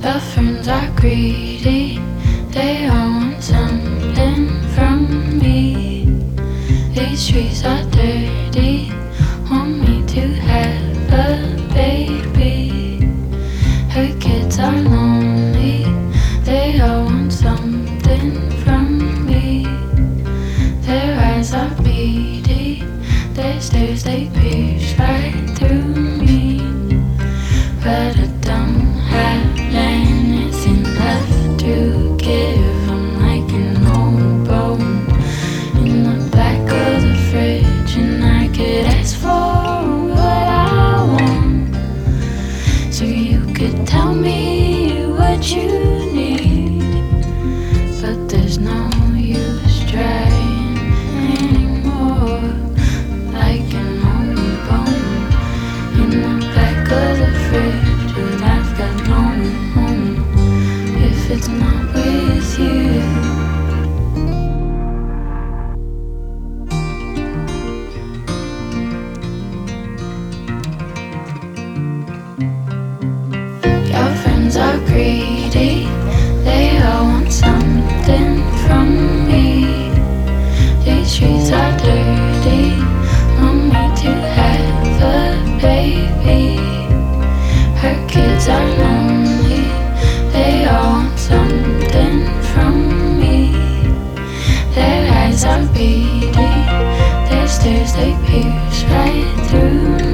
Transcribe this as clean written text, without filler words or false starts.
Your friends are greedy, they all want something from me. These streets are dirty, want me to have a baby. Her kids are lonely, they all want something from me. Their eyes are beady, their stares they pierce right through me. But I don't have anything left to give. I'm like an old bone in the back of the fridge, and I could ask for what I want. So you could tell me what you need, but there's no use trying anymore. Like an old bone in the back of the fridge, but I've got no home if it's not with you. Your friends are greedy, they all want something from me. These streets are dirty, want me to have a baby. Her kids are lonely, they all want something from me. Their eyes are beady, their stares they pierce right through me.